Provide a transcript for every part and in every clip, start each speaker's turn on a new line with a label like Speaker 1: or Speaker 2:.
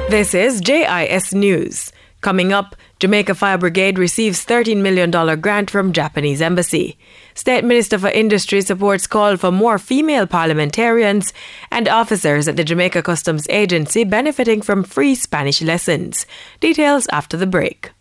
Speaker 1: This is JIS News. Coming up, Jamaica Fire Brigade receives $13 million grant from Japanese Embassy. State Minister for Industry supports call for more female parliamentarians, and officers at the Jamaica Customs Agency benefiting from free Spanish lessons. Details after the break.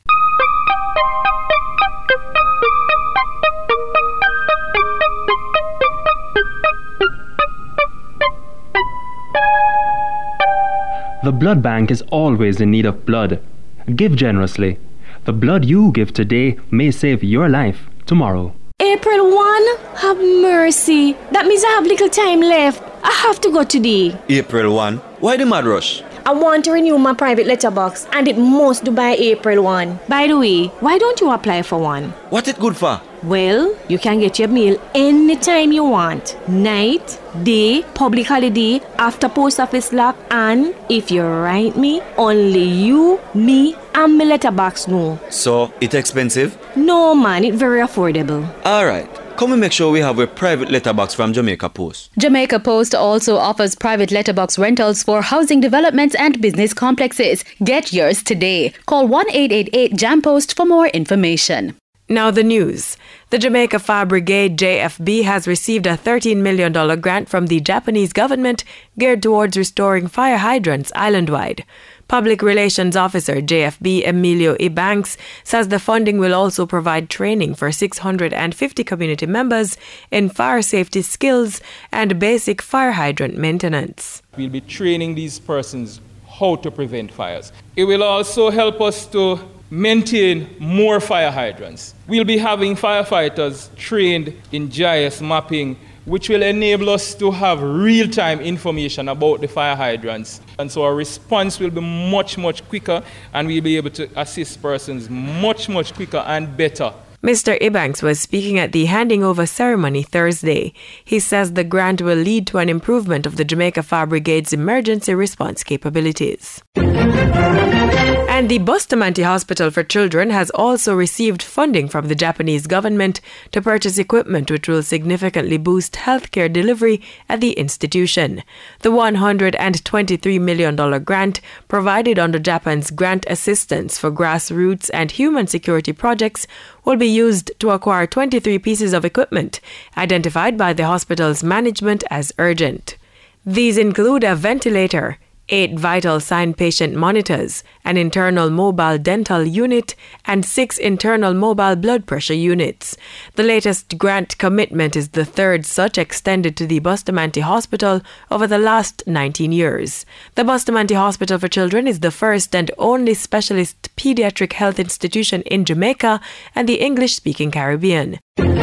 Speaker 2: The blood bank is always in need of blood. Give generously. The blood you give today may save your life tomorrow.
Speaker 3: April 1? Have mercy. That means I have little time left. I have to go today.
Speaker 4: April 1? Why the mad rush?
Speaker 3: I want to renew my private letterbox and it must do by April 1. By the way, why don't you apply for one?
Speaker 4: What it good for?
Speaker 3: Well, you can get your mail anytime you want. Night, day, public holiday, after post office lock, and if you write me, only you, me, and my letterbox know.
Speaker 4: So, it expensive?
Speaker 3: No man, it very affordable.
Speaker 4: Alright. Come and make sure we have a private letterbox from Jamaica Post.
Speaker 5: Jamaica Post also offers private letterbox rentals for housing developments and business complexes. Get yours today. Call 1-888-JAM-POST for more information.
Speaker 1: Now the news. The Jamaica Fire Brigade JFB has received a $13 million grant from the Japanese government geared towards restoring fire hydrants island-wide. Public Relations Officer JFB Emilio Ebanks says the funding will also provide training for 650 community members in fire safety skills and basic fire hydrant maintenance.
Speaker 6: We'll be training these persons how to prevent fires. It will also help us to maintain more fire hydrants. We'll be having firefighters trained in GIS mapping, which will enable us to have real-time information about the fire hydrants. And so our response will be much, much quicker, and we'll be able to assist persons much, much quicker and better.
Speaker 1: Mr. Ebanks was speaking at the handing over ceremony Thursday. He says the grant will lead to an improvement of the Jamaica Fire Brigade's emergency response capabilities. And the Bustamante Hospital for Children has also received funding from the Japanese government to purchase equipment which will significantly boost healthcare delivery at the institution. The $123 million grant, provided under Japan's grant assistance for grassroots and human security projects, will be used to acquire 23 pieces of equipment identified by the hospital's management as urgent. These include a ventilator, 8 vital sign patient monitors, an internal mobile dental unit, and 6 internal mobile blood pressure units. The latest grant commitment is the third such extended to the Bustamante Hospital over the last 19 years. The Bustamante Hospital for Children is the first and only specialist pediatric health institution in Jamaica and the English-speaking Caribbean.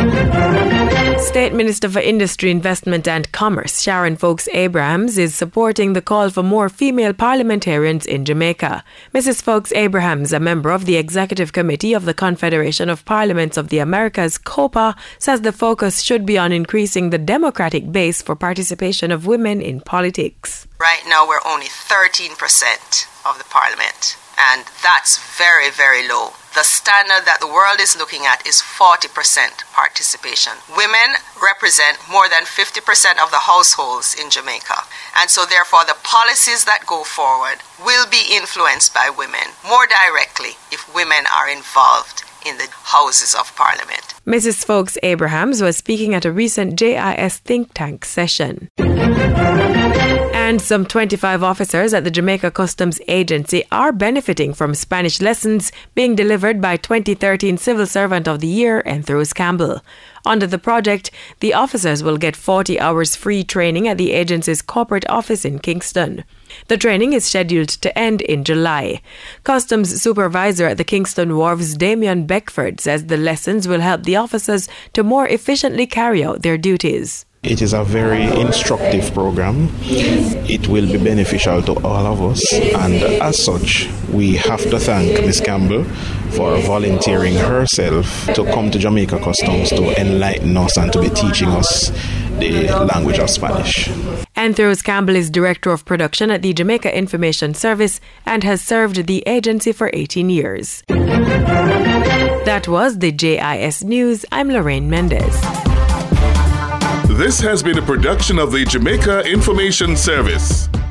Speaker 1: State Minister for Industry, Investment and Commerce, Sharon Folks Abrahams, is supporting the call for more female parliamentarians in Jamaica. Mrs. Folks Abrahams, a member of the Executive Committee of the Confederation of Parliaments of the Americas, COPA, says the focus should be on increasing the democratic base for participation of women in politics.
Speaker 7: Right now, we're only 13% of the parliament, and that's very, very low. The standard that the world is looking at is 40% participation. Women represent more than 50% of the households in Jamaica. And so therefore the policies that go forward will be influenced by women more directly if women are involved in the Houses of Parliament.
Speaker 1: Mrs. Folks Abrahams was speaking at a recent JIS think tank session. And some 25 officers at the Jamaica Customs Agency are benefiting from Spanish lessons being delivered by 2013 Civil Servant of the Year, Andrews Campbell. Under the project, the officers will get 40 hours free training at the agency's corporate office in Kingston. The training is scheduled to end in July. Customs Supervisor at the Kingston Wharves, Damian Beckford, says the lessons will help the officers to more efficiently carry out their duties.
Speaker 8: It is a very instructive program. It will be beneficial to all of us, and as such, we have to thank Ms. Campbell for volunteering herself to come to Jamaica Customs to enlighten us and to be teaching us the language of Spanish.
Speaker 1: Andrews Campbell is Director of Production at the Jamaica Information Service and has served the agency for 18 years. That was the JIS News. I'm Lorraine Mendez.
Speaker 9: This has been a production of the Jamaica Information Service.